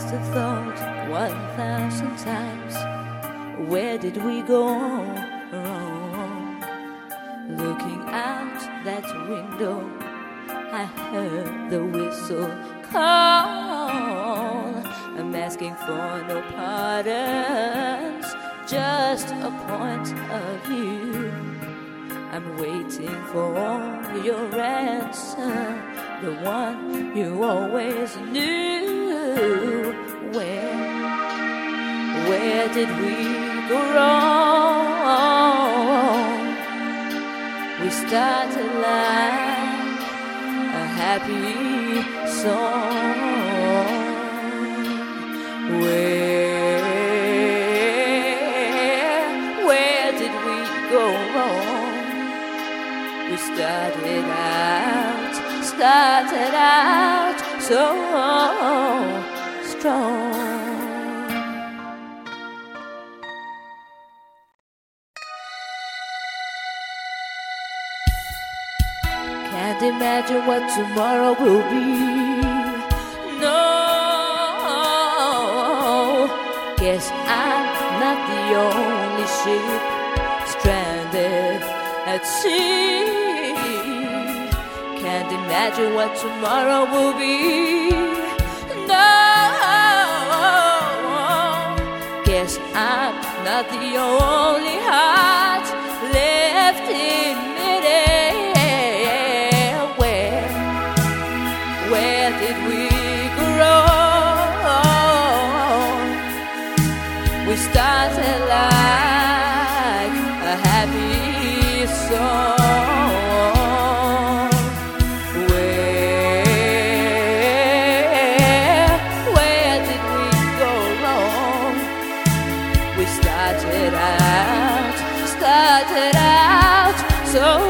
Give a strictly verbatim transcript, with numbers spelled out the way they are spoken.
must have thought one thousand times, where did we go wrong? Looking out that window, I heard the whistle call. I'm asking for no pardons, just a point of view. I'm waiting for your answer, the one you always knew. Where, where did we go wrong? We started like a happy song. Where, where did we go wrong? We started out, started out so strong. Can't imagine what tomorrow will be. No, guess I'm not the only ship stranded at sea. Can't imagine what tomorrow will be. No, guess I'm not the only heart left in midair. Where, where did we go wrong? We started like a happy song. Started out, started out so